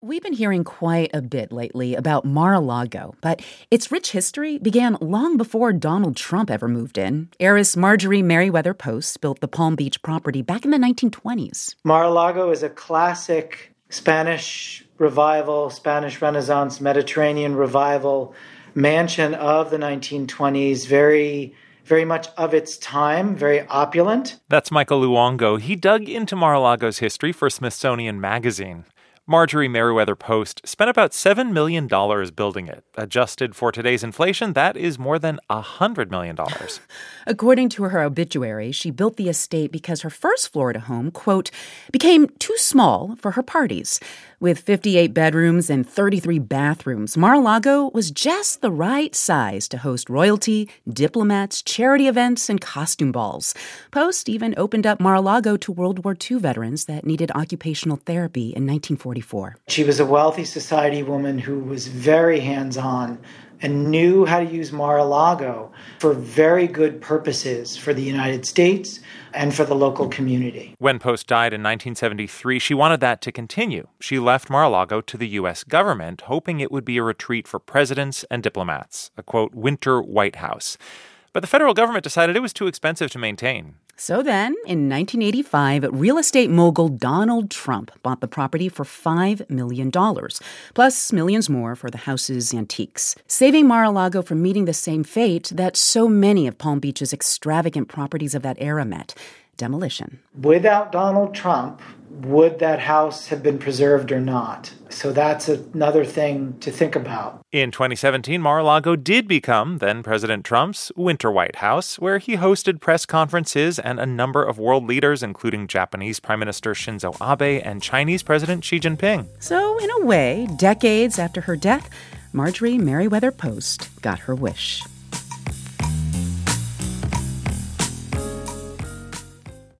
We've been hearing quite a bit lately about Mar-a-Lago, but its rich history began long before Donald Trump ever moved in. Heiress Marjorie Merriweather Post built the Palm Beach property back in the 1920s. Mar-a-Lago is a classic Spanish revival, Spanish Renaissance, Mediterranean revival mansion of the 1920s, very much of its time, very opulent. That's Michael Luongo. He dug into Mar-a-Lago's history for Smithsonian Magazine. Marjorie Merriweather Post spent about $7 million building it. Adjusted for today's inflation, that is more than $100 million. According to her obituary, she built the estate because her first Florida home, quote, became too small for her parties. With 58 bedrooms and 33 bathrooms, Mar-a-Lago was just the right size to host royalty, diplomats, charity events, and costume balls. Post even opened up Mar-a-Lago to World War II veterans that needed occupational therapy in 1944. She was a wealthy society woman who was very hands-on and knew how to use Mar-a-Lago for very good purposes for the United States and for the local community. When Post died in 1973, she wanted that to continue. She left Mar-a-Lago to the U.S. government, hoping it would be a retreat for presidents and diplomats, a, quote, winter White House. But the federal government decided it was too expensive to maintain. So then, in 1985, real estate mogul Donald Trump bought the property for $5 million, plus millions more for the house's antiques, saving Mar-a-Lago from meeting the same fate that so many of Palm Beach's extravagant properties of that era met: demolition. Without Donald Trump, would that house have been preserved or not? So that's another thing to think about. In 2017, Mar-a-Lago did become then-President Trump's winter White House, where he hosted press conferences and a number of world leaders, including Japanese Prime Minister Shinzo Abe and Chinese President Xi Jinping. So, in a way, decades after her death, Marjorie Merriweather Post got her wish.